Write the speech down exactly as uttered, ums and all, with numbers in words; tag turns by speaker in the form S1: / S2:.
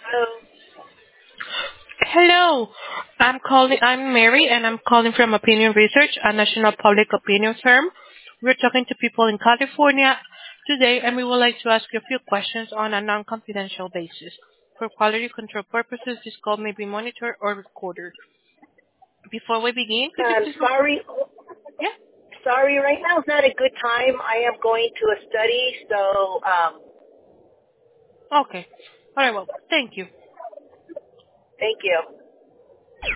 S1: Oh,
S2: Hello. I'm calling I'm Mary and I'm calling from Opinion Research, a national public opinion firm. We're talking to people in California today and we would like to ask you a few questions on a non-confidential basis. For quality control purposes, this call may be monitored or recorded. Before we begin, could you
S1: I'm
S2: please go?
S1: sorry.
S2: Yeah?
S1: Sorry, right now is not a good time. I am going to a study, so um,
S2: Okay. All right, well, thank you.
S1: thank you.